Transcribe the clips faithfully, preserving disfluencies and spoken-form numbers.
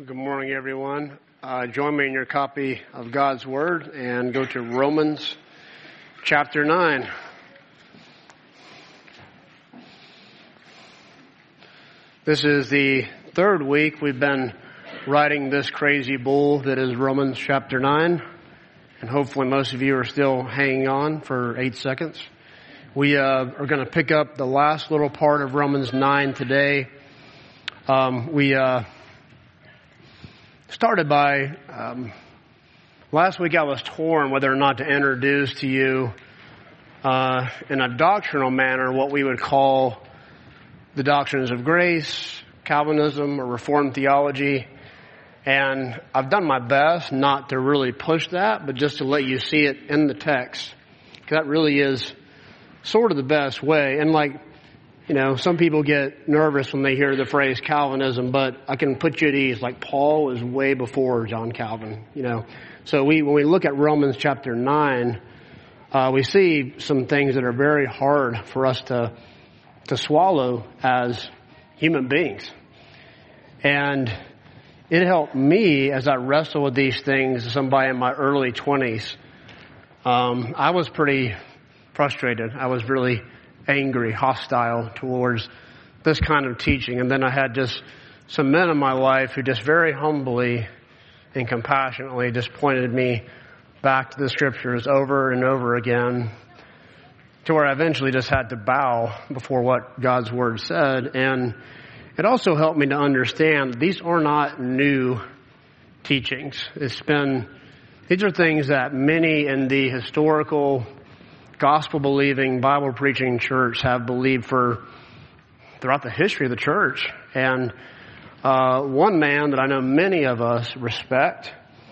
Good morning, everyone. Uh, join me in your copy of God's Word and go to Romans chapter nine. This is the third week we've been writing this crazy bull that is Romans chapter nine. And hopefully most of you are still hanging on for eight seconds. We uh, are going to pick up the last little part of Romans nine today. Um, we... Uh, Started by, um, last week I was torn whether or not to introduce to you uh, in a doctrinal manner what we would call the doctrines of grace, Calvinism, or Reformed theology. And I've done my best not to really push that, but just to let you see it in the text. Because that really is sort of the best way. And like, you know, some people get nervous when they hear the phrase Calvinism, but I can put you at ease. Like Paul was way before John Calvin, you know. So we, when we look at Romans chapter nine, uh, we see some things that are very hard for us to, to swallow as human beings. And it helped me as I wrestle with these things as somebody in my early twenties. Um, I was pretty frustrated. I was really angry, hostile towards this kind of teaching. And then I had just some men in my life who just very humbly and compassionately just pointed me back to the scriptures over and over again to where I eventually just had to bow before what God's word said. And it also helped me to understand these are not new teachings. It's been, these are things that many in the historical gospel-believing, Bible-preaching church have believed for throughout the history of the church. And uh, one man that I know many of us respect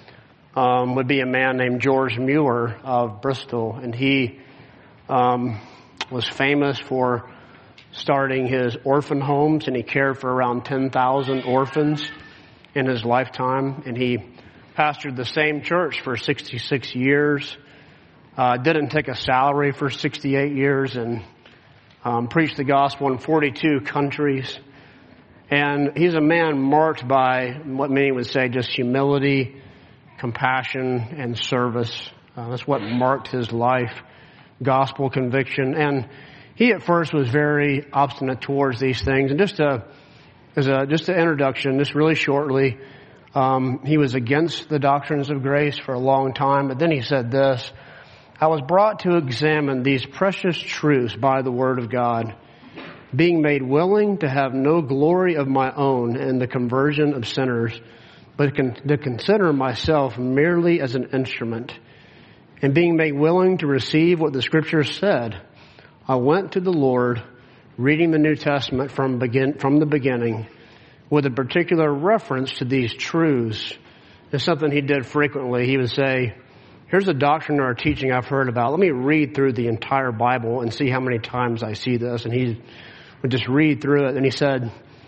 um, would be a man named George Mueller of Bristol. And he um, was famous for starting his orphan homes, and he cared for around ten thousand orphans in his lifetime. And he pastored the same church for sixty-six years. Uh, didn't take a salary for sixty-eight years and um, preached the gospel in forty-two countries. And he's a man marked by what many would say just humility, compassion, and service. Uh, that's what marked his life, gospel conviction. And he at first was very obstinate towards these things. And just a, as a just an introduction, just really shortly, um, he was against the doctrines of grace for a long time. But then he said this: I was brought to examine these precious truths by the word of God, being made willing to have no glory of my own in the conversion of sinners, but con- to consider myself merely as an instrument. And being made willing to receive what the scriptures said, I went to the Lord, reading the New Testament from begin from the beginning, with a particular reference to these truths. It's something he did frequently. He would say, here's a doctrine or a teaching I've heard about. Let me read through the entire Bible and see how many times I see this. And he would just read through it. And he said,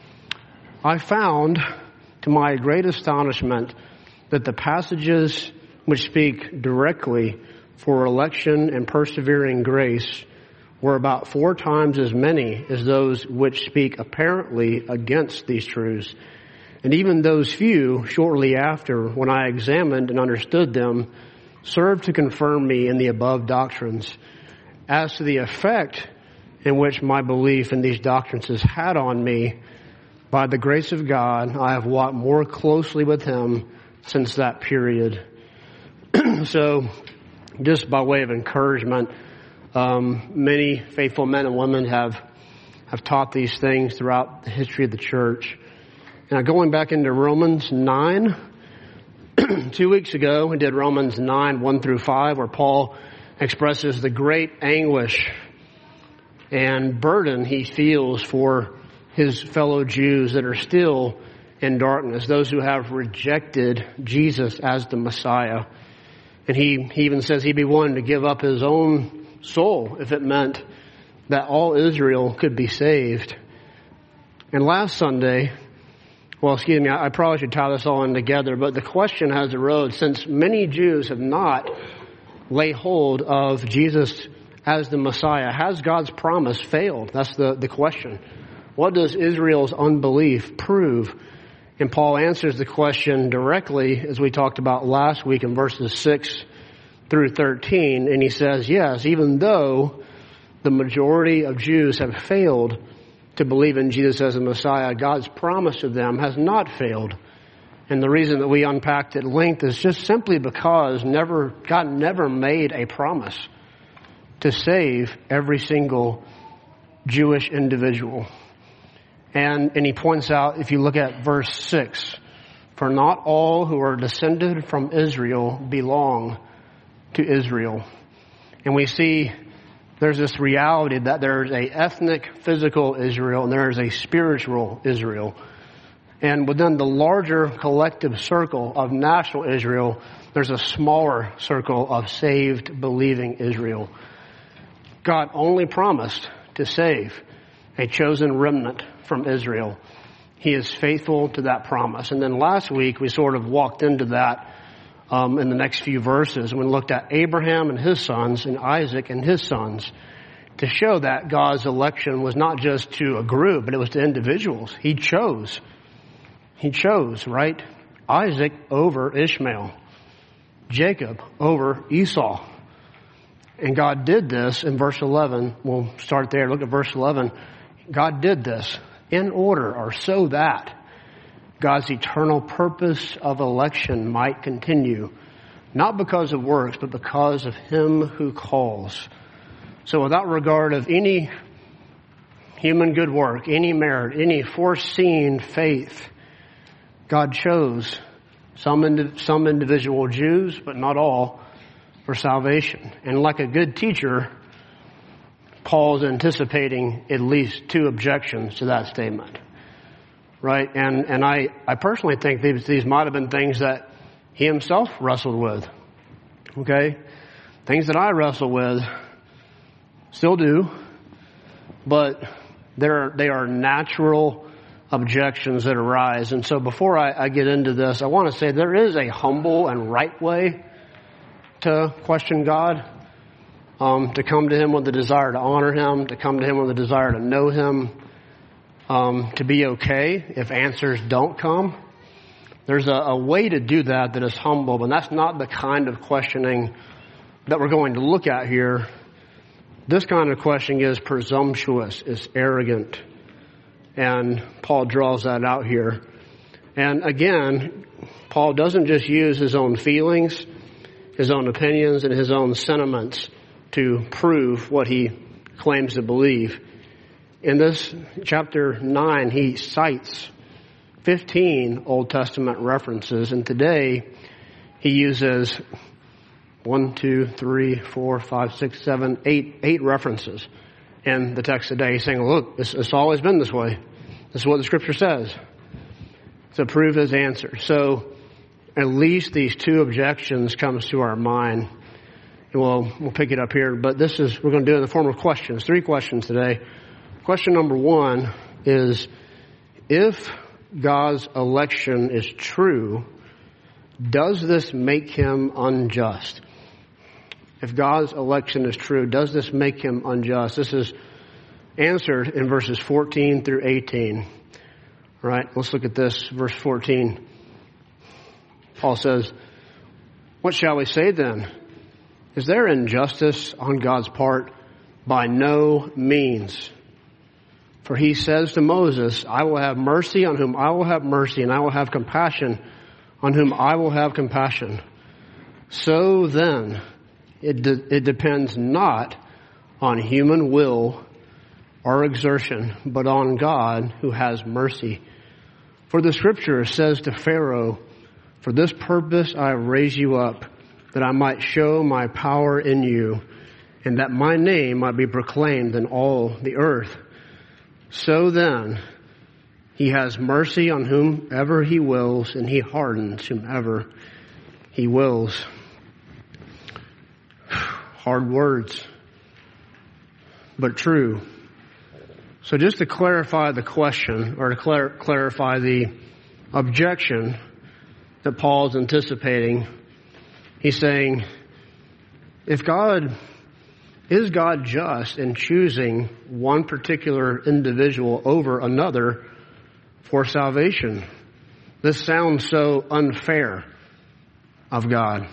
I found, to my great astonishment, that the passages which speak directly for election and persevering grace were about four times as many as those which speak apparently against these truths. And even those few, shortly after, when I examined and understood them, served to confirm me in the above doctrines. As to the effect in which my belief in these doctrines has had on me, by the grace of God, I have walked more closely with him since that period. So, just by way of encouragement, um, many faithful men and women have have taught these things throughout the history of the church. Now, going back into Romans nine, Two weeks ago, we did Romans nine, one through five, where Paul expresses the great anguish and burden he feels for his fellow Jews that are still in darkness, those who have rejected Jesus as the Messiah. And he, he even says he'd be willing to give up his own soul if it meant that all Israel could be saved. And last Sunday, Well, excuse me, I probably should tie this all in together, but the question has arose, since many Jews have not laid hold of Jesus as the Messiah, has God's promise failed? That's the, the question. What does Israel's unbelief prove? And Paul answers the question directly, as we talked about last week in verses six through thirteen. And he says, yes, even though the majority of Jews have failed to believe in Jesus as a Messiah, God's promise to them has not failed. And the reason that we unpacked at length is just simply because never God never made a promise to save every single Jewish individual. And, and he points out, if you look at verse six, for not all who are descended from Israel belong to Israel. And we see there's this reality that there's a ethnic, physical Israel, and there is a spiritual Israel. And within the larger collective circle of national Israel, there's a smaller circle of saved, believing Israel. God only promised to save a chosen remnant from Israel. He is faithful to that promise. And then last week, we sort of walked into that um, in the next few verses. We looked at Abraham and his sons and Isaac and his sons to show that God's election was not just to a group, but it was to individuals. He chose. He chose, right? Isaac over Ishmael. Jacob over Esau. And God did this in verse eleven. We'll start there. Look at verse eleven. God did this in order, or so that God's eternal purpose of election might continue, not because of works, but because of him who calls. So without regard of any human good work, any merit, any foreseen faith, God chose some indi- some individual Jews, but not all, for salvation. And like a good teacher, Paul's anticipating at least two objections to that statement, right? And and I, I personally think these, these might have been things that he himself wrestled with, okay? Things that I wrestle with, still do, but they're, they are natural objections that arise. And so before I, I get into this, I want to say there is a humble and right way to question God. Um, to come to him with the desire to honor him, to come to him with the desire to know him, um, to be okay if answers don't come. There's a, a way to do that that is humble, but that's not the kind of questioning that we're going to look at here. This kind of questioning is presumptuous, is arrogant, and Paul draws that out here. And again, Paul doesn't just use his own feelings, his own opinions, and his own sentiments to prove what he claims to believe. In this chapter nine, he cites fifteen Old Testament references, and today he uses one, two, three, four, five, six, seven, eight, eight references in the text today. He's saying, look, it's, it's always been this way. This is what the scripture says. To prove his answer. So at least these two objections comes to our mind. Well, we'll pick it up here, but this is, we're going to do it in the form of questions. Three questions today. Question number one is, if God's election is true, does this make him unjust? If God's election is true, does this make him unjust? This is answered in verses fourteen through eighteen. All right, let's look at this, verse fourteen. Paul says, what shall we say then? Is there injustice on God's part? By no means. For he says to Moses, I will have mercy on whom I will have mercy, and I will have compassion on whom I will have compassion. So then, it, de- it depends not on human will or exertion, but on God who has mercy. For the scripture says to Pharaoh, for this purpose I raise you up, that I might show my power in you, and that my name might be proclaimed in all the earth. So then, he has mercy on whomever he wills, and he hardens whomever he wills. Hard words, but true. So just to clarify the question, or to clar- clarify the objection that Paul's anticipating, he's saying, if God, is God just in choosing one particular individual over another for salvation? This sounds so unfair of God.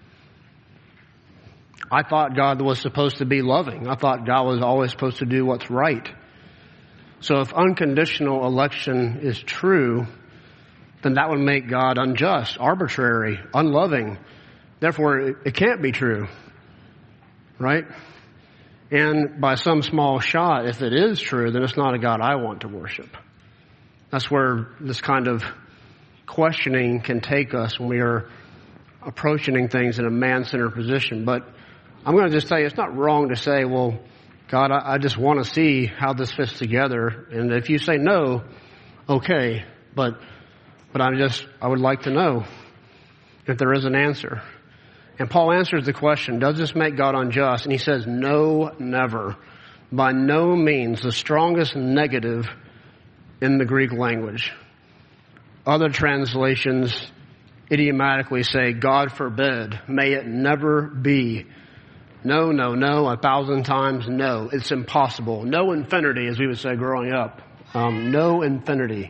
I thought God was supposed to be loving. I thought God was always supposed to do what's right. So if unconditional election is true, then that would make God unjust, arbitrary, unloving. Therefore, it, it can't be true. Right? And by some small shot, if it is true, then it's not a God I want to worship. That's where this kind of questioning can take us when we are approaching things in a man-centered position. But I'm going to just tell you, it's not wrong to say, well, God, I, I just want to see how this fits together. And if you say no, okay. But, but I just, I would like to know if there is an answer. And Paul answers the question, does this make God unjust? And he says, no, never. By no means. The strongest negative in the Greek language. Other translations idiomatically say, God forbid, may it never be. No, no, no, a thousand times no. It's impossible. No infinity, as we would say growing up. Um, no infinity.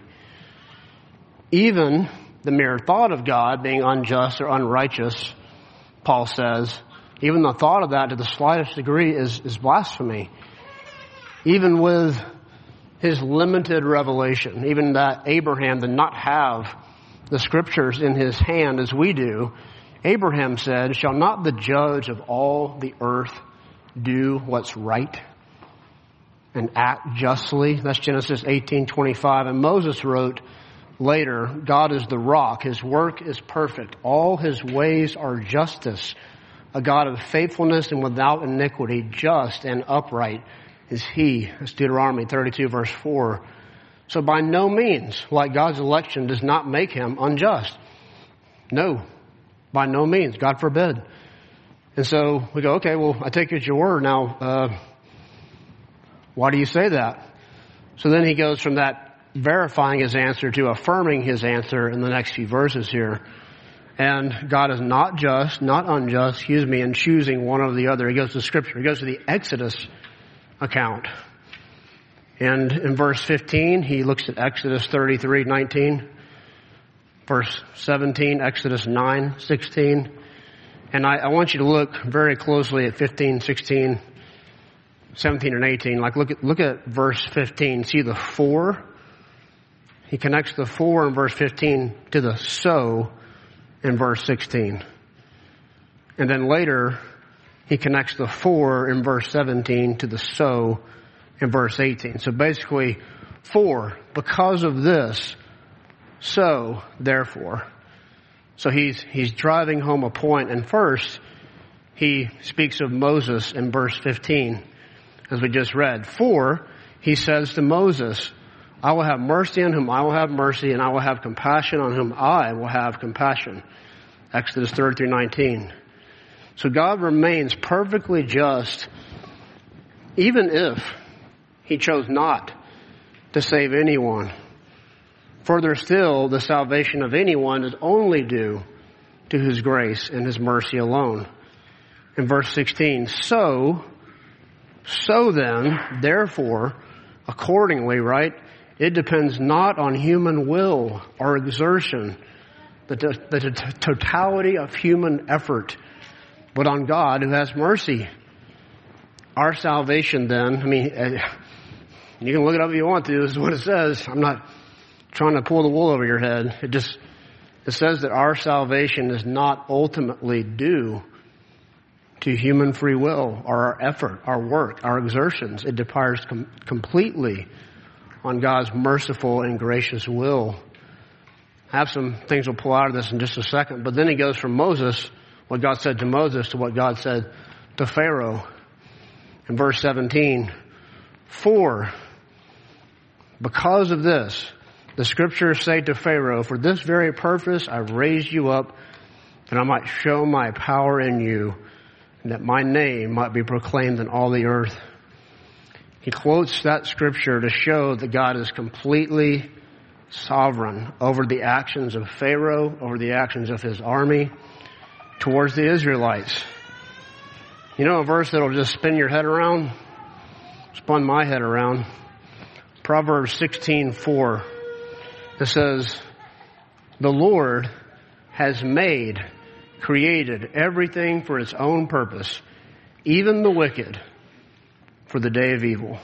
Even the mere thought of God being unjust or unrighteous, Paul says, even the thought of that to the slightest degree is, is blasphemy. Even with his limited revelation, even that Abraham did not have the scriptures in his hand as we do, Abraham said, shall not the judge of all the earth do what's right and act justly? That's Genesis eighteen twenty-five. And Moses wrote later, God is the rock. His work is perfect. All his ways are justice. A God of faithfulness and without iniquity, just and upright is he. That's Deuteronomy thirty-two verse four. So by no means, like God's election does not make him unjust. No, by no means. God forbid. And so we go, okay, well, I take you at your word. Now, uh, why do you say that? So then he goes from that verifying his answer to affirming his answer in the next few verses here. And God is not just, not unjust, excuse me, in choosing one or the other. He goes to Scripture. He goes to the Exodus account. And in verse fifteen, he looks at Exodus thirty-three nineteen. Verse seventeen, Exodus nine sixteen. And I, I want you to look very closely at fifteen, sixteen, seventeen, and eighteen. Like look at, look at verse fifteen. See the for? He connects the for in verse fifteen to the so in verse sixteen. And then later, he connects the for in verse seventeen to the so in verse eighteen. So basically, for, because of this, so, therefore. So he's, he's driving home a point. And first, he speaks of Moses in verse fifteen, as we just read. For, he says to Moses, I will have mercy on whom I will have mercy, and I will have compassion on whom I will have compassion. Exodus thirty-three nineteen. So God remains perfectly just, even if he chose not to save anyone. Further still, the salvation of anyone is only due to his grace and his mercy alone. In verse sixteen, so, so then, therefore, accordingly, right, it depends not on human will or exertion, the, the, the totality of human effort, but on God who has mercy. Our salvation then, I mean, you can look it up if you want to, this is what it says. I'm not trying to pull the wool over your head. It just, it says that our salvation is not ultimately due to human free will or our effort, our work, our exertions. It depends com- completely on God's merciful and gracious will. I have some things we'll pull out of this in just a second, but then he goes from Moses, what God said to Moses, to what God said to Pharaoh. In verse seventeen, for, because of this, the scriptures say to Pharaoh, for this very purpose I raised you up, that I might show my power in you, and that my name might be proclaimed in all the earth. He quotes that scripture to show that God is completely sovereign over the actions of Pharaoh, over the actions of his army, towards the Israelites. You know a verse that'll just spin your head around? Spun my head around. Proverbs sixteen four. It says, The Lord has made, created everything for its own purpose, even the wicked for the day of evil.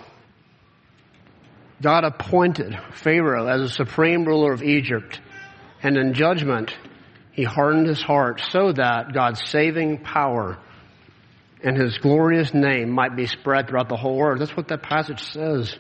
God appointed Pharaoh as the supreme ruler of Egypt, and in judgment he hardened his heart so that God's saving power and his glorious name might be spread throughout the whole earth. That's what that passage says.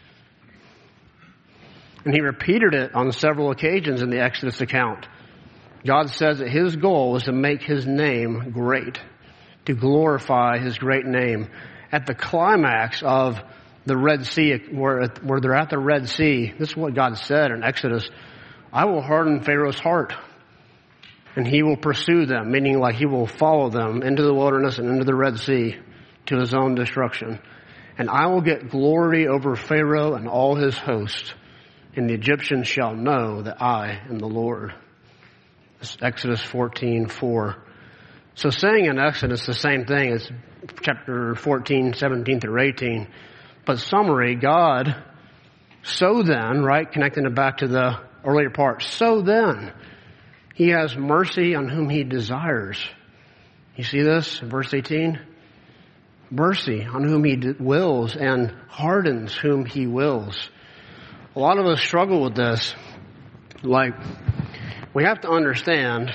And he repeated it on several occasions in the Exodus account. God says that his goal is to make his name great, to glorify his great name. At the climax of the Red Sea, where, where they're at the Red Sea, this is what God said in Exodus: I will harden Pharaoh's heart, and he will pursue them, meaning like he will follow them into the wilderness and into the Red Sea to his own destruction. And I will get glory over Pharaoh and all his host, and the Egyptians shall know that I am the Lord. It's Exodus fourteen four. So saying in Exodus the same thing as chapter fourteen, seventeen through eighteen. But summary, God, so then, right, connecting it back to the earlier part, so then, he has mercy on whom he desires. You see this in verse eighteen? Mercy on whom he wills, and hardens whom he wills. A lot of us struggle with this. Like, we have to understand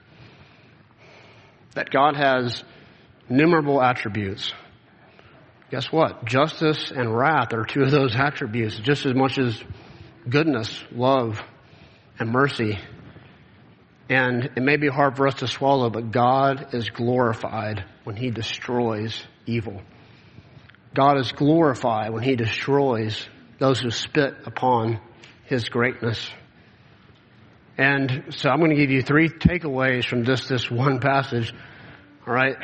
that God has innumerable attributes. Guess what? Justice and wrath are two of those attributes, just as much as goodness, love, and mercy. And it may be hard for us to swallow, but God is glorified when he destroys evil. God is glorified when he destroys those who spit upon his greatness. And so I'm going to give you three takeaways from just this one passage. All right.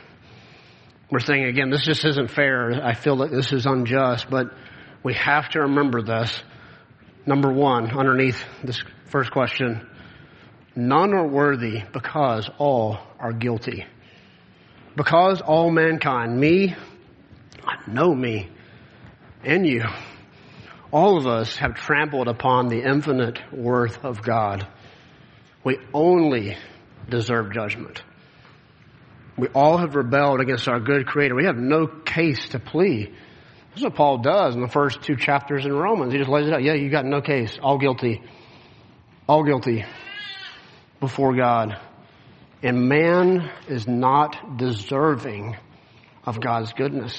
We're saying again, this just isn't fair. I feel that this is unjust, but we have to remember this. Number one, underneath this first question, none are worthy because all are guilty. Because all mankind, me, I know me, and you, all of us have trampled upon the infinite worth of God. We only deserve judgment. We all have rebelled against our good Creator. We have no case to plead. That's what Paul does in the first two chapters in Romans. He just lays it out. Yeah, you got no case. All guilty. All guilty before God. And man is not deserving of God's goodness.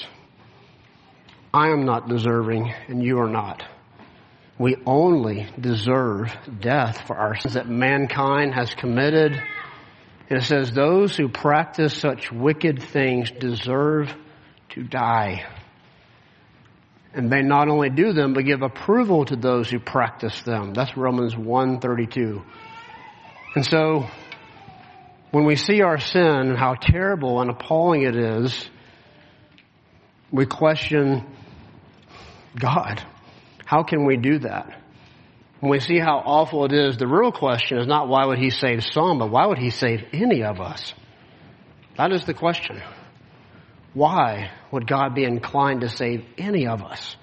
I am not deserving, and you are not. We only deserve death for our sins that mankind has committed. And it says, those who practice such wicked things deserve to die. And they not only do them, but give approval to those who practice them. That's Romans one thirty-two. And so, when we see our sin and how terrible and appalling it is, we question God. How can we do that? When we see how awful it is, the real question is not why would he save some, but why would he save any of us? That is the question. Why would God be inclined to save any of us?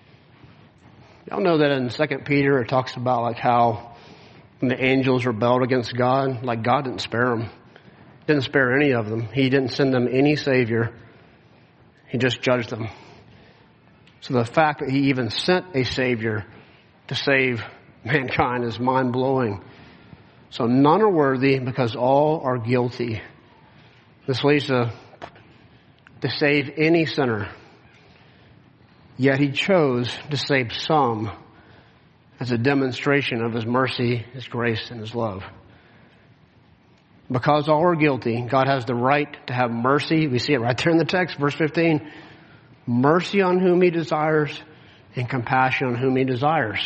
Y'all know that in Second Peter it talks about like how when the angels rebelled against God, like God didn't spare them. Didn't spare any of them. He didn't send them any Savior. He just judged them. So the fact that he even sent a Savior to save mankind is mind-blowing. So none are worthy because all are guilty. This leads to, to save any sinner. Yet he chose to save some as a demonstration of his mercy, his grace, and his love. Because all are guilty, God has the right to have mercy. We see it right there in the text, verse fifteen. Mercy on whom he desires and compassion on whom he desires.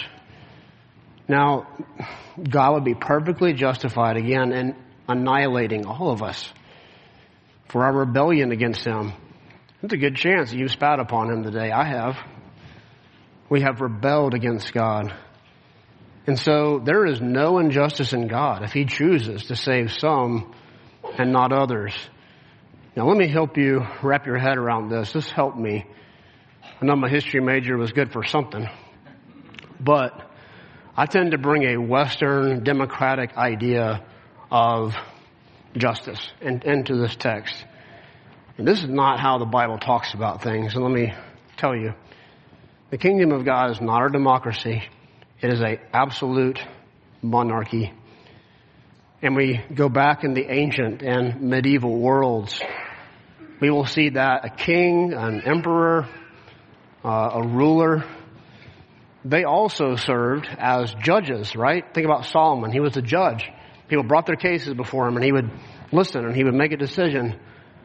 Now, God would be perfectly justified again in annihilating all of us for our rebellion against him. There's a good chance that you spat upon him today. I have. We have rebelled against God. And so there is no injustice in God if he chooses to save some and not others. Now let me help you wrap your head around this. This helped me. I know my history major was good for something. But I tend to bring a Western democratic idea of justice in, into this text. And this is not how the Bible talks about things. And let me tell you, the kingdom of God is not a democracy. It is an absolute monarchy. And we go back in the ancient and medieval worlds, we will see that a king, an emperor, uh, a ruler, they also served as judges, right? Think about Solomon. He was a judge. People brought their cases before him and he would listen and he would make a decision.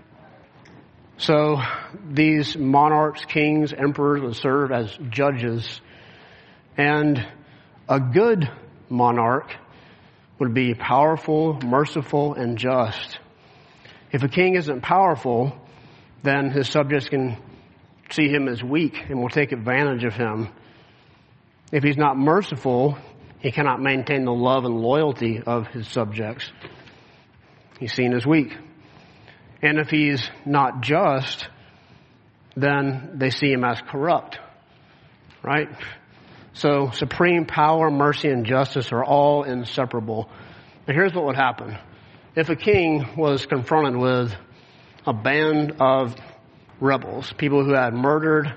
So these monarchs, kings, emperors would serve as judges. And a good monarch would be powerful, merciful, and just. If a king isn't powerful, then his subjects can see him as weak and will take advantage of him. If he's not merciful, he cannot maintain the love and loyalty of his subjects. He's seen as weak. And if he's not just, then they see him as corrupt, right? So supreme power, mercy, and justice are all inseparable. And here's what would happen. If a king was confronted with a band of rebels, people who had murdered,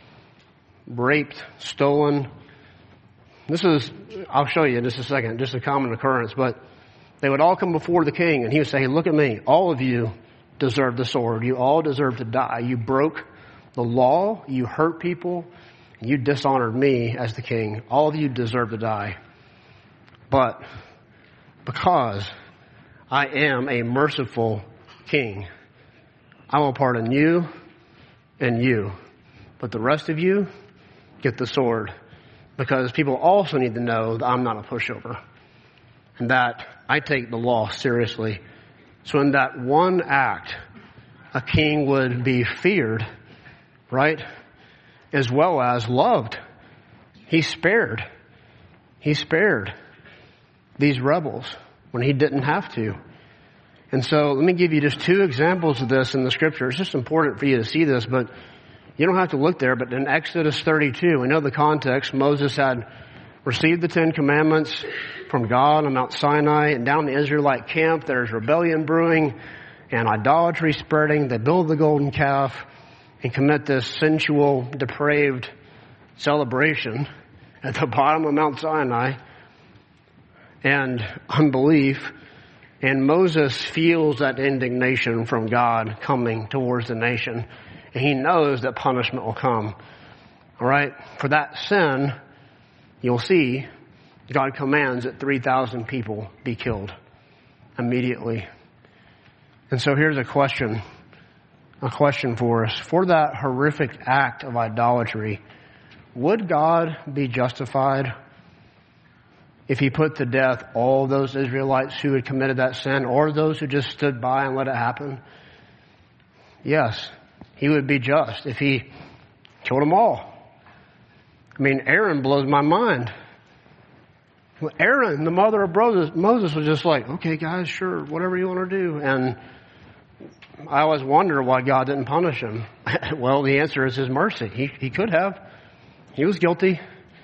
raped, stolen, this is, I'll show you in just a second, just a common occurrence, but they would all come before the king and he would say, hey, look at me, all of you deserve the sword. You all deserve to die. You broke the law. You hurt people. You dishonored me as the king. All of you deserve to die. But because I am a merciful king, I will pardon you and you. But the rest of you get the sword. Because people also need to know that I'm not a pushover. And that I take the law seriously. So in that one act, a king would be feared, right? As well as loved. He spared. He spared these rebels when he didn't have to. And so let me give you just two examples of this in the scripture. It's just important for you to see this, but you don't have to look there. But in Exodus thirty-two, we know the context. Moses had received the Ten Commandments from God on Mount Sinai, and down the Israelite camp there's rebellion brewing and idolatry spreading. They build the golden calf and commit this sensual, depraved celebration at the bottom of Mount Sinai, and unbelief. And Moses feels that indignation from God coming towards the nation, and he knows that punishment will come. All right, for that sin, you'll see God commands that three thousand people be killed immediately. And so here's a question, a question for us. For that horrific act of idolatry, would God be justified if he put to death all those Israelites who had committed that sin, or those who just stood by and let it happen? Yes, he would be just if he killed them all. I mean, Aaron blows my mind. Aaron, the mother of Moses, was just like, okay, guys, sure, whatever you want to do. And I always wonder why God didn't punish him. Well, the answer is his mercy. He, he could have. He was guilty.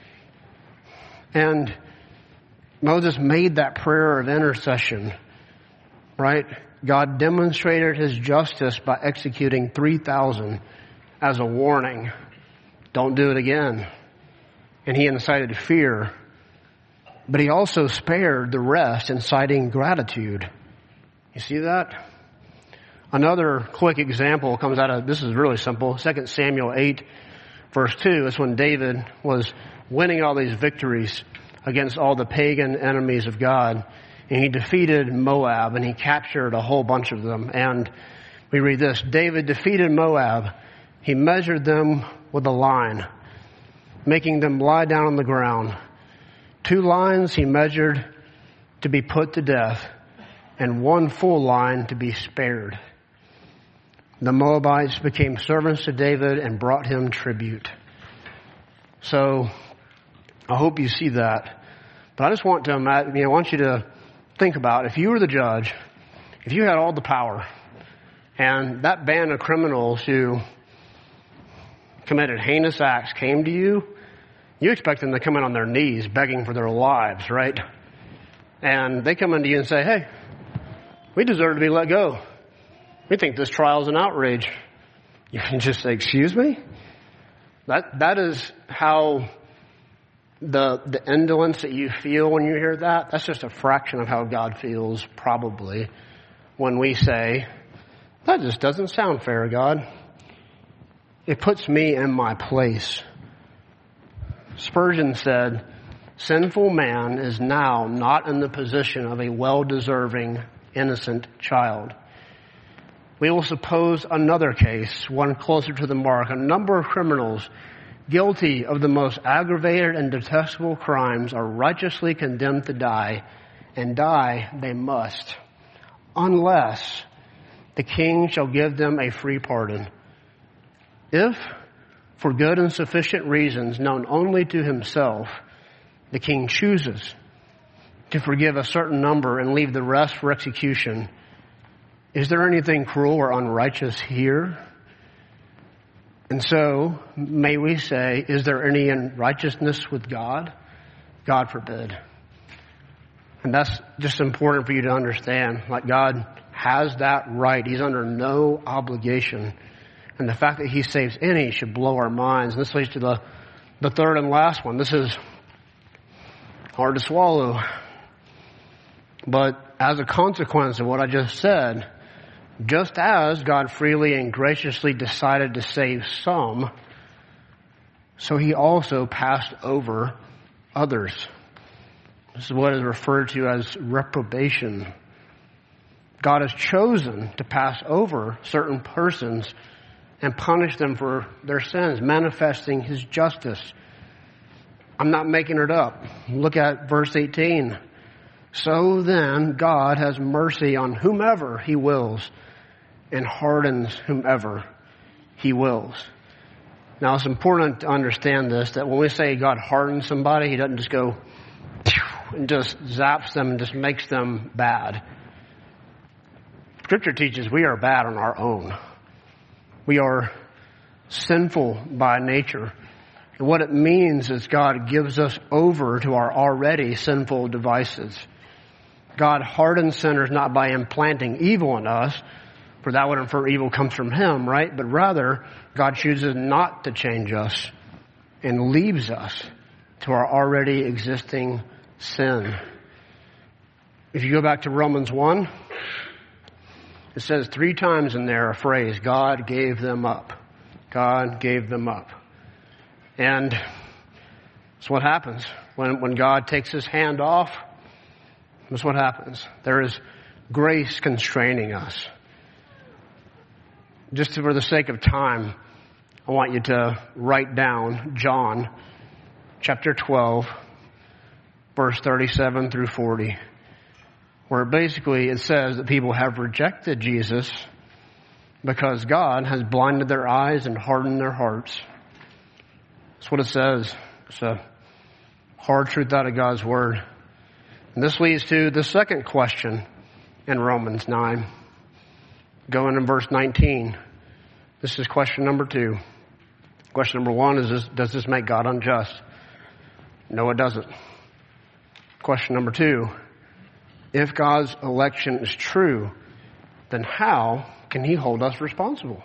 And Moses made that prayer of intercession, right? God demonstrated his justice by executing three thousand as a warning. Don't do it again. And he incited fear. But he also spared the rest, inciting gratitude. You see that? Another quick example comes out of, this is really simple, Second Samuel eight, verse two. It's when David was winning all these victories against all the pagan enemies of God. And he defeated Moab, and he captured a whole bunch of them. And we read this, David defeated Moab. He measured them with a line, making them lie down on the ground. Two lines he measured to be put to death, and one full line to be spared. The Moabites became servants to David and brought him tribute. So I hope you see that. But I just want to imagine, you know, I want you to think about, if you were the judge, if you had all the power, and that band of criminals who committed heinous acts came to you You expect them to come in on their knees begging for their lives, right? And they come into you and say, hey, we deserve to be let go. We think this trial is an outrage. You can just say, excuse me? That that is how the the indolence that you feel when you hear that, that's just a fraction of how God feels probably when we say, that just doesn't sound fair, God. It puts me in my place. Spurgeon said, sinful man is now not in the position of a well-deserving, innocent child. We will suppose another case, one closer to the mark. A number of criminals guilty of the most aggravated and detestable crimes are righteously condemned to die, and die they must, unless the king shall give them a free pardon. If, for good and sufficient reasons known only to himself, the king chooses to forgive a certain number and leave the rest for execution, is there anything cruel or unrighteous here? And so, may we say, is there any unrighteousness with God? God forbid. And that's just important for you to understand. Like, God has that right. He's under no obligation. And the fact that he saves any should blow our minds. And this leads to the, the third and last one. This is hard to swallow. But as a consequence of what I just said, just as God freely and graciously decided to save some, so he also passed over others. This is what is referred to as reprobation. God has chosen to pass over certain persons and punish them for their sins, manifesting his justice. I'm not making it up. Look at verse eighteen. So then God has mercy on whomever he wills, and hardens whomever he wills. Now, it's important to understand this, that when we say God hardens somebody, he doesn't just go and just zaps them and just makes them bad. Scripture teaches we are bad on our own. We are sinful by nature. And what it means is God gives us over to our already sinful devices. God hardens sinners not by implanting evil in us, for that would infer evil comes from him, right? But rather, God chooses not to change us and leaves us to our already existing sin. If you go back to Romans one, it says three times in there a phrase, God gave them up. God gave them up. And that's what happens. When, when God takes his hand off, that's what happens. There is grace constraining us. Just for the sake of time, I want you to write down John chapter twelve, verse thirty-seven through forty, where basically it says that people have rejected Jesus because God has blinded their eyes and hardened their hearts. That's what it says. It's a hard truth out of God's word. And this leads to the second question in Romans nine. Going in verse nineteen. This is question number two. Question number one is, this, does this make God unjust? No, it doesn't. Question number two, if God's election is true, then how can he hold us responsible?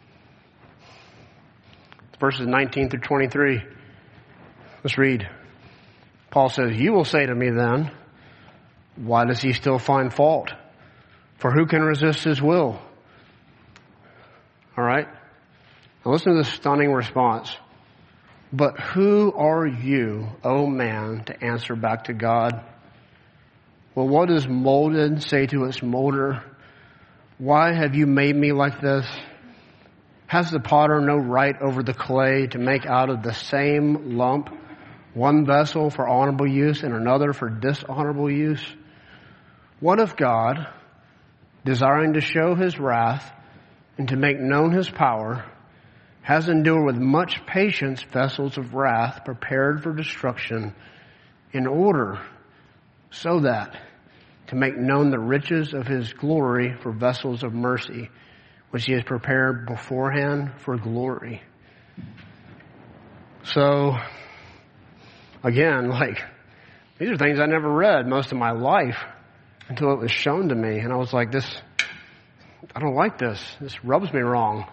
Verses nineteen through twenty-three. Let's read. Paul says, you will say to me then, why does he still find fault? For who can resist his will? All right. Now listen to this stunning response. But who are you, O man, to answer back to God? Well, what does molded say to its molder? Why have you made me like this? Has the potter no right over the clay to make out of the same lump one vessel for honorable use and another for dishonorable use? What if God, desiring to show his wrath and to make known his power, has endured with much patience vessels of wrath prepared for destruction, in order so that to make known the riches of his glory for vessels of mercy, which he has prepared beforehand for glory. So, again, like, these are things I never read most of my life until it was shown to me. And I was like, this, I don't like this. This rubs me wrong.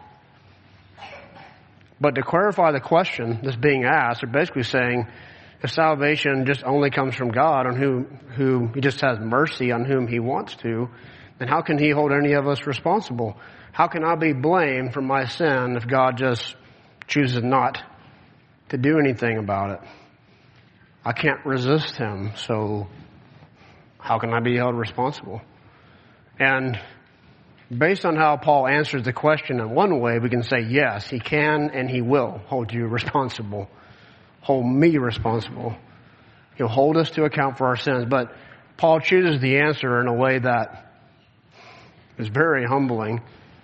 But to clarify the question that's being asked, they're basically saying, if salvation just only comes from God, on whom, who He just has mercy on whom He wants to, then how can He hold any of us responsible? How can I be blamed for my sin if God just chooses not to do anything about it? I can't resist Him, so how can I be held responsible? And based on how Paul answers the question in one way, we can say, yes, He can and He will hold you responsible. Hold me responsible. He'll hold us to account for our sins. But Paul chooses the answer in a way that is very humbling.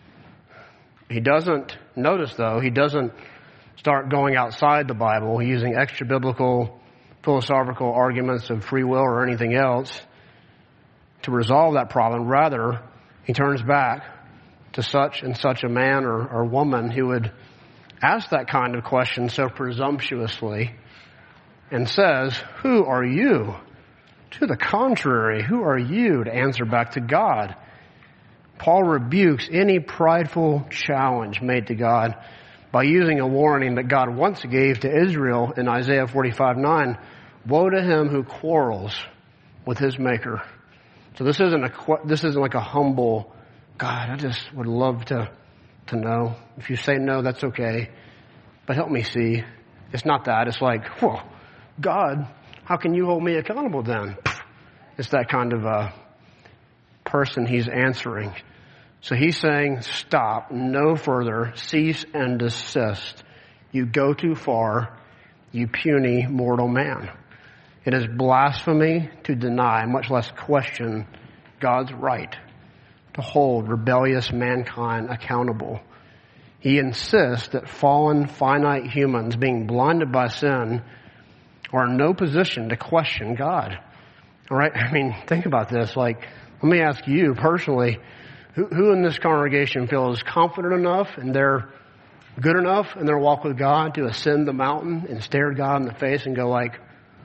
He doesn't, notice though, he doesn't start going outside the Bible using extra biblical philosophical arguments of free will or anything else to resolve that problem. Rather, he turns back to such and such a man or, or woman who would ask that kind of question so presumptuously and says, who are you? To the contrary, who are you to answer back to God? Paul rebukes any prideful challenge made to God by using a warning that God once gave to Israel in Isaiah forty-five nine. Woe to him who quarrels with his maker. So this isn't a, this isn't like a humble, God, I just would love to, to know. If you say no, that's okay. But help me see. It's not that. It's like, whoa, God, how can you hold me accountable then? It's that kind of a person he's answering. So he's saying, stop, no further, cease and desist. You go too far, you puny mortal man. It is blasphemy to deny, much less question, God's right to hold rebellious mankind accountable. He insists that fallen, finite humans being blinded by sin are in no position to question God. All right? I mean, think about this. Like, let me ask you personally, who, who in this congregation feels confident enough and they're good enough in their walk with God to ascend the mountain and stare God in the face and go like,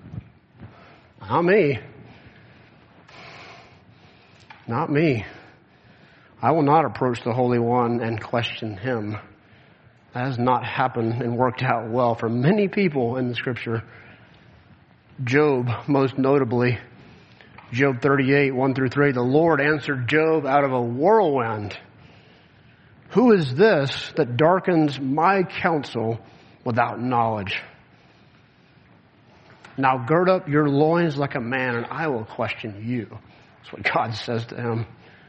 not me. Not me. I will not approach the Holy One and question Him. That has not happened and worked out well for many people in the Scripture. Job, most notably, Job thirty-eight, one through three, the Lord answered Job out of a whirlwind. Who is this that darkens my counsel without knowledge? Now gird up your loins like a man, and I will question you. That's what God says to him.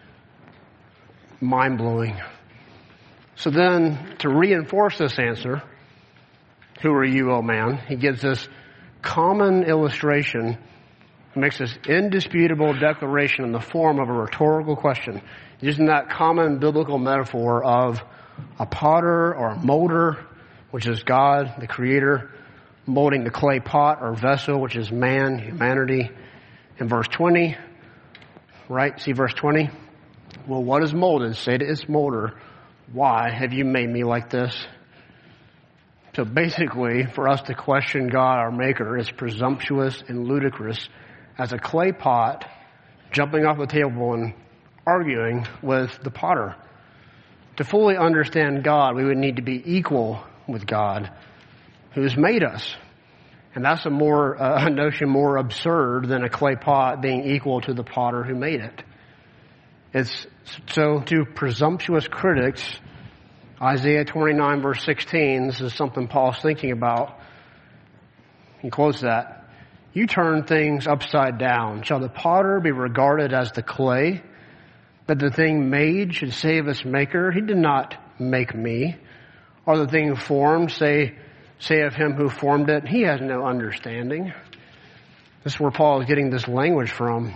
Mind-blowing. So then, to reinforce this answer, who are you, O man? He gives this common illustration, makes this indisputable declaration in the form of a rhetorical question, using that common biblical metaphor of a potter or a molder, which is God, the Creator, molding the clay pot or vessel, which is man, humanity. In verse twenty, right? See verse twenty? Well, what is molded? Say to its molder, why have you made me like this? So basically, for us to question God, our Maker, is presumptuous and ludicrous as a clay pot jumping off the table and arguing with the potter. To fully understand God, we would need to be equal with God, who's made us. And that's a more uh, a notion more absurd than a clay pot being equal to the potter who made it. It's so to presumptuous critics, Isaiah twenty-nine verse sixteen, this is something Paul's thinking about. He quotes that. You turn things upside down. Shall the potter be regarded as the clay, that the thing made should say of its maker, he did not make me? Or the thing formed say, say of him who formed it, he has no understanding. This is where Paul is getting this language from.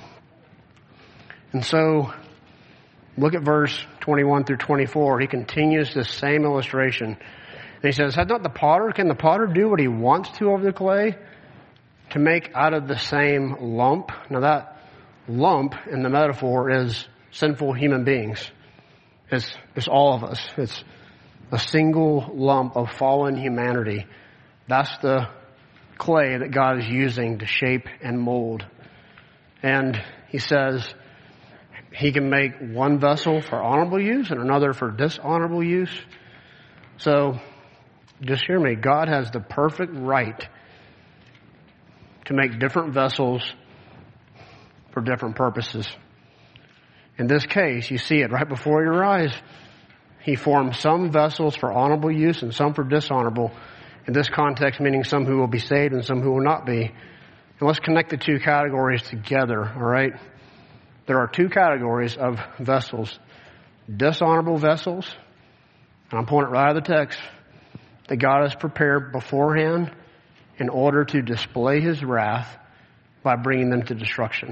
And so, look at verse twenty-one through twenty-four. He continues this same illustration. And he says, has not the potter, can the potter do what he wants to over the clay to make out of the same lump? Now that lump in the metaphor is sinful human beings. It's, it's all of us. It's a single lump of fallen humanity. That's the clay that God is using to shape and mold. And he says he can make one vessel for honorable use and another for dishonorable use. So just hear me. God has the perfect right to make different vessels for different purposes. In this case, you see it right before your eyes. He formed some vessels for honorable use and some for dishonorable. In this context, meaning some who will be saved and some who will not be. And let's connect the two categories together, all right? There are two categories of vessels. Dishonorable vessels, and I'm pulling it right out of the text, that God has prepared beforehand in order to display his wrath by bringing them to destruction.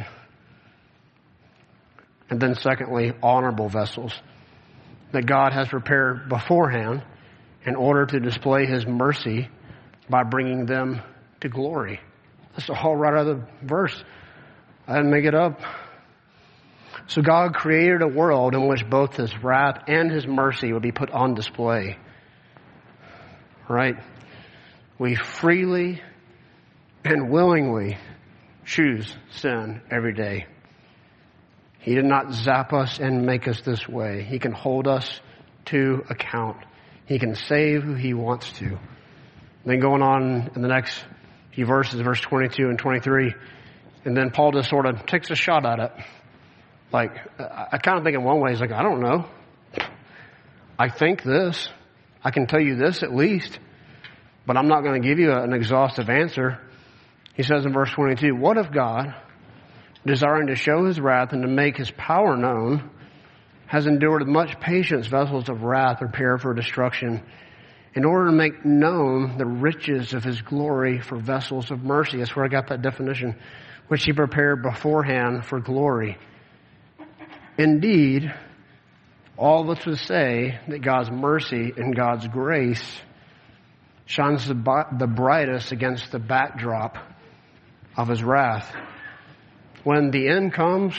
And then secondly, honorable vessels that God has prepared beforehand in order to display his mercy by bringing them to glory. That's all right out of the verse. I didn't make it up. So God created a world in which both his wrath and his mercy would be put on display. Right? We freely and willingly choose sin every day. He did not zap us and make us this way. He can hold us to account. He can save who he wants to. Then going on in the next few verses, verse twenty-two and twenty-three, and then Paul just sort of takes a shot at it. Like, I kind of think in one way, he's like, I don't know. I think this. I can tell you this at least, but I'm not going to give you an exhaustive answer. He says in verse twenty-two, what if God, desiring to show his wrath and to make his power known, has endured with much patience vessels of wrath prepared for destruction, in order to make known the riches of his glory for vessels of mercy. That's where I got that definition, which he prepared beforehand for glory. Indeed, all of us would say that God's mercy and God's grace shines the, the brightest against the backdrop of his wrath. When the end comes,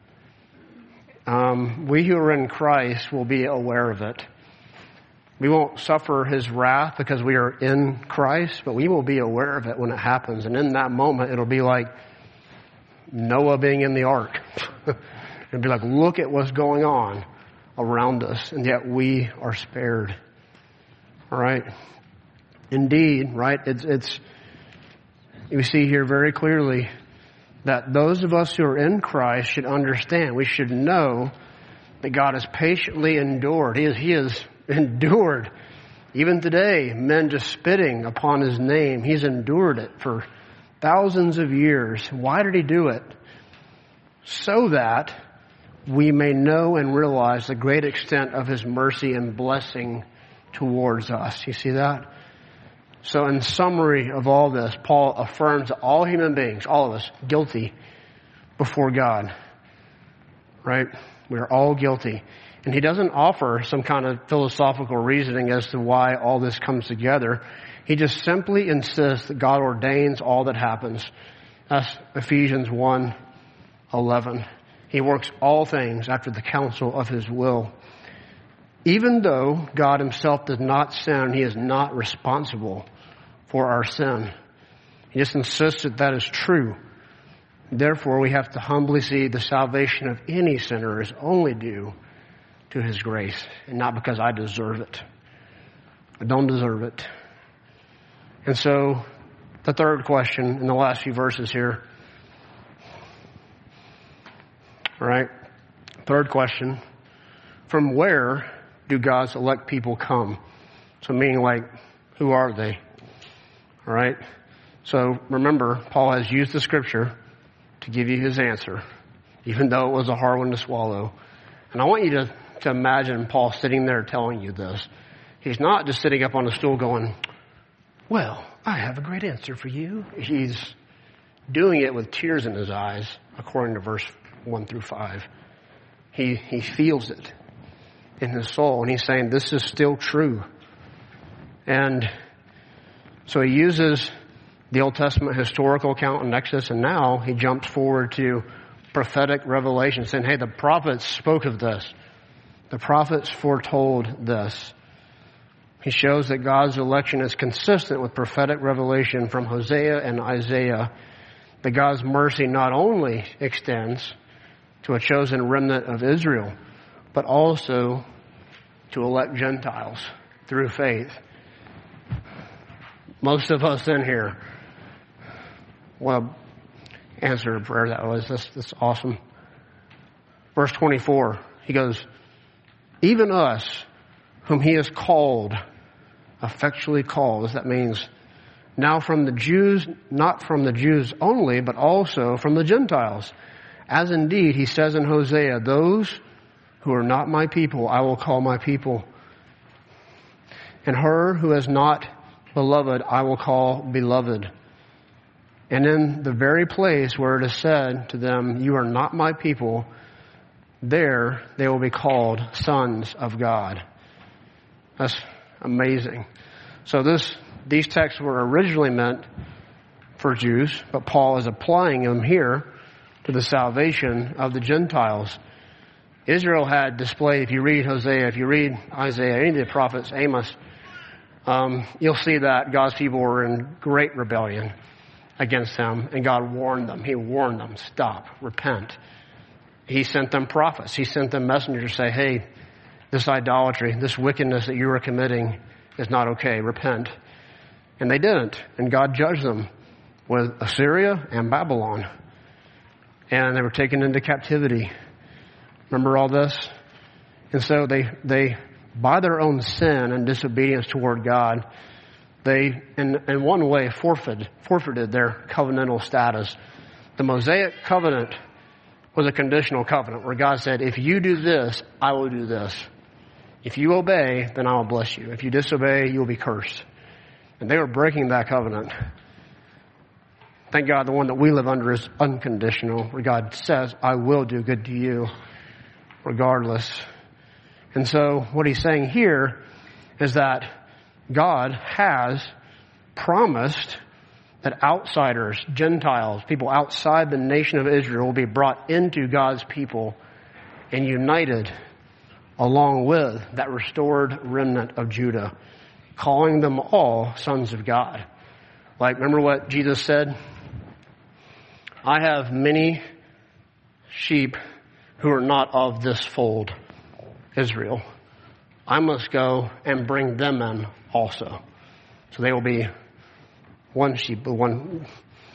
um, we who are in Christ will be aware of it. We won't suffer his wrath because we are in Christ, but we will be aware of it when it happens. And in that moment, it'll be like Noah being in the ark. It'll be like, look at what's going on around us, and yet we are spared. All right? Indeed, right? It's, it's, you see here very clearly that those of us who are in Christ should understand. We should know that God has patiently endured. He is, he has endured. Even today, men just spitting upon his name. He's endured it for thousands of years. Why did he do it? So that we may know and realize the great extent of his mercy and blessing towards us. You see that? So in summary of all this, Paul affirms that all human beings, all of us, guilty before God. Right? We are all guilty. And he doesn't offer some kind of philosophical reasoning as to why all this comes together. He just simply insists that God ordains all that happens. That's Ephesians one eleven. He works all things after the counsel of his will. Even though God himself does not sin, he is not responsible for our sin. He just insists that that is true. Therefore, we have to humbly see the salvation of any sinner is only due to his grace, and not because I deserve it. I don't deserve it. And so, the third question in the last few verses here. All right. Third question. From where do God's elect people come? So meaning like, who are they? All right. So remember, Paul has used the scripture to give you his answer, even though it was a hard one to swallow. And I want you to, to imagine Paul sitting there telling you this. He's not just sitting up on a stool going, well, I have a great answer for you. He's doing it with tears in his eyes, according to verse one through five. He, he feels it in his soul, and he's saying this is still true. And so he uses the Old Testament historical account in Exodus, and now he jumps forward to prophetic revelation, saying, hey, the prophets spoke of this. The prophets foretold this. He shows that God's election is consistent with prophetic revelation from Hosea and Isaiah, that God's mercy not only extends to a chosen remnant of Israel, but also to elect Gentiles through faith. Most of us in here, well, answer to prayer that was. That's, that's awesome. Verse twenty-four, he goes, even us, whom he has called, effectually called. That means now from the Jews, not from the Jews only, but also from the Gentiles. As indeed he says in Hosea, those who are not my people, I will call my people. And her who is not beloved, I will call beloved. And in the very place where it is said to them, you are not my people, there they will be called sons of God. That's amazing. So this, these texts were originally meant for Jews, but Paul is applying them here to the salvation of the Gentiles. Israel had displayed, if you read Hosea, if you read Isaiah, any of the prophets, Amos, um, you'll see that God's people were in great rebellion against him, and God warned them. He warned them, stop, repent. He sent them prophets. He sent them messengers to say, hey, this idolatry, this wickedness that you are committing is not okay. Repent. And they didn't. And God judged them with Assyria and Babylon. And they were taken into captivity. Remember all this? And so they, they by their own sin and disobedience toward God, they, in, in one way, forfeited, forfeited their covenantal status. The Mosaic covenant was a conditional covenant where God said, if you do this, I will do this. If you obey, then I will bless you. If you disobey, you will be cursed. And they were breaking that covenant. Thank God the one that we live under is unconditional, where God says, I will do good to you regardless. And so what he's saying here is that God has promised that outsiders, Gentiles, people outside the nation of Israel will be brought into God's people and united along with that restored remnant of Judah, calling them all sons of God. Like, remember what Jesus said? I have many sheep who are not of this fold, Israel. I must go and bring them in also. So they will be one sheep, one,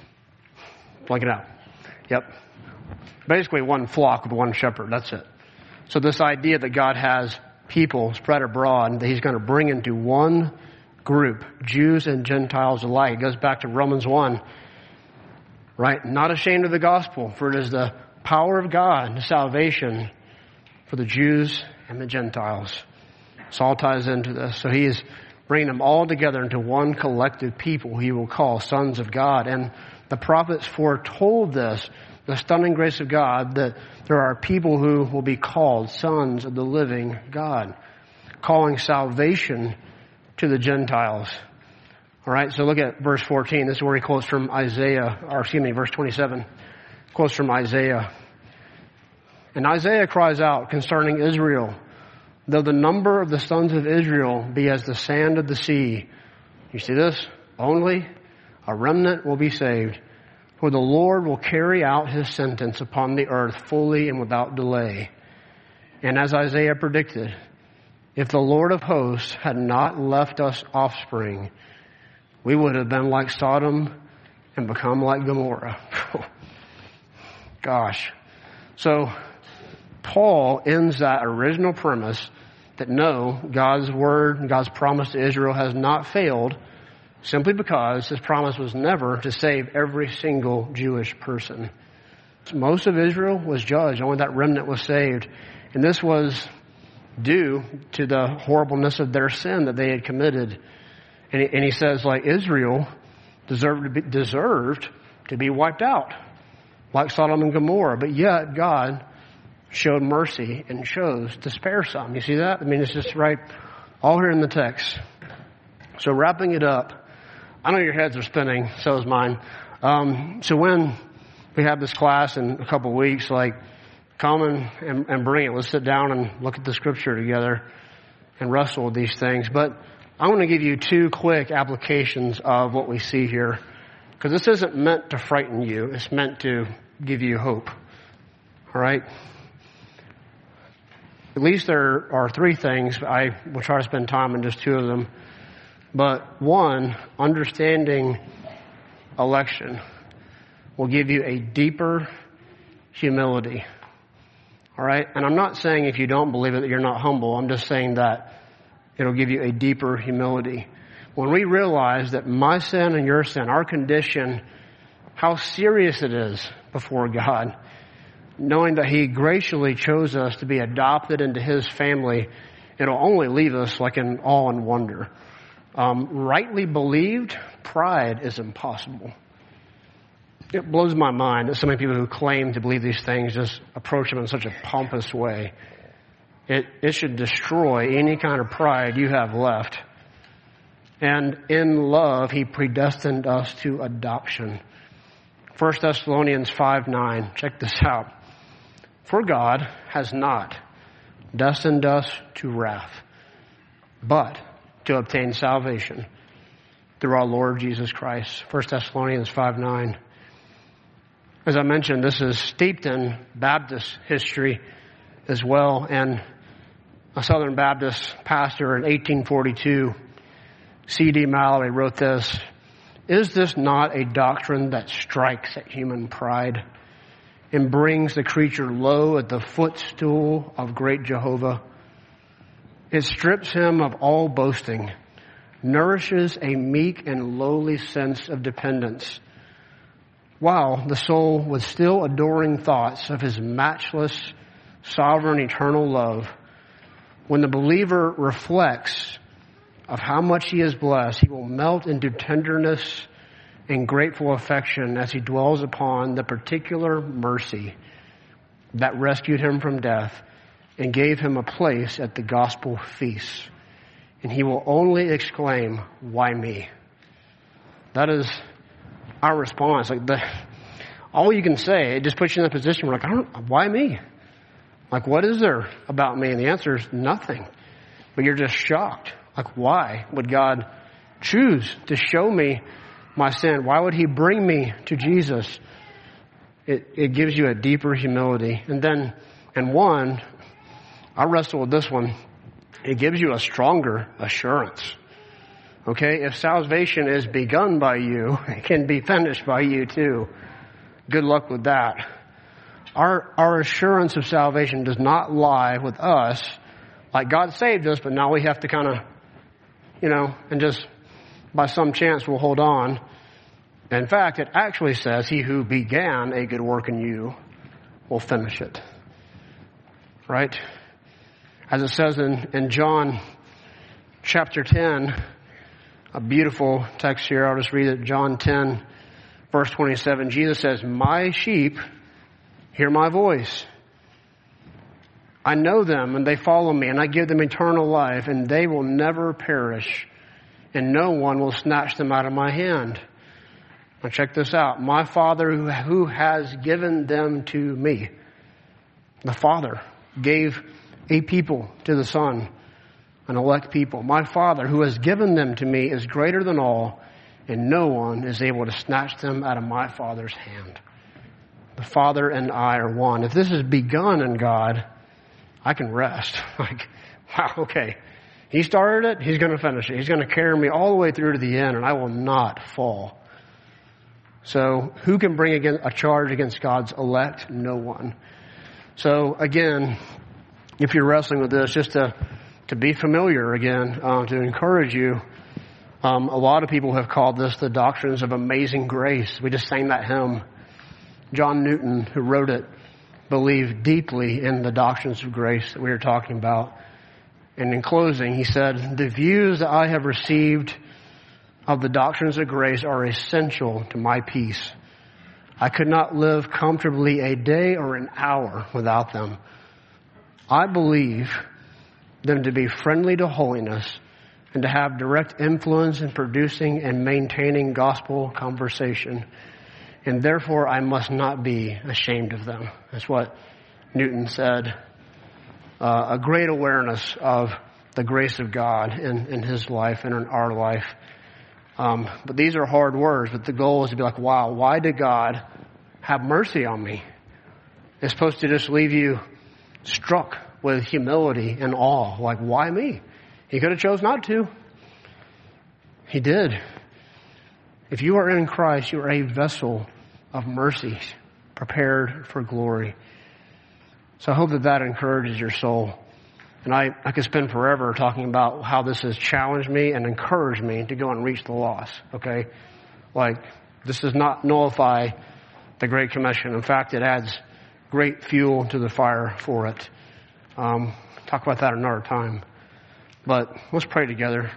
blank it out. Yep. Basically one flock with one shepherd. That's it. So this idea that God has people spread abroad that he's going to bring into one group, Jews and Gentiles alike, goes back to Romans one, right? Not ashamed of the gospel, for it is the power of God to salvation for the Jews and the Gentiles. So all ties into this. So he is bringing them all together into one collective people he will call sons of God. And the prophets foretold this, the stunning grace of God, that there are people who will be called sons of the living God, calling salvation to the Gentiles. All right, so look at verse fourteen. This is where he quotes from Isaiah, or excuse me, verse twenty-seven. Quotes from Isaiah. And Isaiah cries out concerning Israel, though the number of the sons of Israel be as the sand of the sea. You see this? Only a remnant will be saved. For the Lord will carry out his sentence upon the earth fully and without delay. And as Isaiah predicted, if the Lord of hosts had not left us offspring, we would have been like Sodom and become like Gomorrah. Gosh. So Paul ends that original premise that no, God's word, God's promise to Israel has not failed, simply because his promise was never to save every single Jewish person. Most of Israel was judged. Only that remnant was saved. And this was due to the horribleness of their sin that they had committed. And he, and he says, like Israel deserved to be, deserved to be wiped out, like Sodom and Gomorrah. But yet God showed mercy and chose to spare some. You see that? I mean, it's just right all here in the text. So wrapping it up, I know your heads are spinning, so is mine. Um, so when we have this class in a couple of weeks, like, come and, and, and bring it. Let's sit down and look at the scripture together and wrestle with these things. But I want to give you two quick applications of what we see here, because this isn't meant to frighten you. It's meant to give you hope. All right? At least there are three things. I will try to spend time on just two of them. But one, understanding election will give you a deeper humility. All right? And I'm not saying if you don't believe it that you're not humble. I'm just saying that it'll give you a deeper humility. When we realize that my sin and your sin, our condition, how serious it is before God, knowing that He graciously chose us to be adopted into His family, it'll only leave us like in awe and wonder. Um, rightly believed, pride is impossible. It blows my mind that so many people who claim to believe these things just approach them in such a pompous way. It, it should destroy any kind of pride you have left. And in love, He predestined us to adoption. First Thessalonians five nine. Check this out. For God has not destined us to wrath, but to obtain salvation through our Lord Jesus Christ. First Thessalonians five nine. As I mentioned, this is steeped in Baptist history as well. And a Southern Baptist pastor in eighteen forty-two, C D Mallory, wrote this: "Is this not a doctrine that strikes at human pride and brings the creature low at the footstool of great Jehovah? It strips him of all boasting, nourishes a meek and lowly sense of dependence, while the soul with still adoring thoughts of His matchless, sovereign, eternal love. When the believer reflects of how much he is blessed, he will melt into tenderness and grateful affection as he dwells upon the particular mercy that rescued him from death and gave him a place at the gospel feast. And he will only exclaim, 'Why me?'" That is our response. Like the, all you can say, it just puts you in a position where, like, I don't, why me? Like, what is there about me? And the answer is nothing. But you're just shocked. Like, why would God choose to show me my sin? Why would He bring me to Jesus? It, it gives you a deeper humility. And then, and one, I wrestle with this one. It gives you a stronger assurance. Okay? If salvation is begun by you, it can be finished by you too. Good luck with that. Our, our assurance of salvation does not lie with us. Like, God saved us, but now we have to kind of, you know, and just by some chance we'll hold on. In fact, it actually says, "He who began a good work in you will finish it." Right? As it says in, in John chapter ten, a beautiful text here. I'll just read it. John ten, verse twenty-seven. Jesus says, "My sheep hear my voice. I know them and they follow me, and I give them eternal life, and they will never perish, and no one will snatch them out of my hand." Now check this out. "My Father who, who has given them to me." The Father gave a people to the Son, an elect people. "My Father who has given them to me is greater than all, and no one is able to snatch them out of my Father's hand." The Father and I are one. If this is begun in God, I can rest. Like, wow, okay. He started it, He's going to finish it. He's going to carry me all the way through to the end, and I will not fall. So who can bring again a charge against God's elect? No one. So again, if you're wrestling with this, just to, to be familiar again, um, to encourage you, um, a lot of people have called this the doctrines of amazing grace. We just sang that hymn. John Newton, who wrote it, believed deeply in the doctrines of grace that we were talking about. And in closing, he said, "The views that I have received of the doctrines of grace are essential to my peace. I could not live comfortably a day or an hour without them. I believe them to be friendly to holiness and to have direct influence in producing and maintaining gospel conversation. And therefore I must not be ashamed of them." That's what Newton said. Uh, a great awareness of the grace of God in, in his life and in our life. Um, but these are hard words, but the goal is to be like, wow, why did God have mercy on me? It's supposed to just leave you struck with humility and awe. Like, why me? He could have chose not to. He did. If you are in Christ, you are a vessel of mercy, prepared for glory. So I hope that that encourages your soul. And I, I could spend forever talking about how this has challenged me and encouraged me to go and reach the lost. Okay? Like, this does not nullify the Great Commission. In fact, it adds great fuel to the fire for it. Um, talk about that another time. But let's pray together.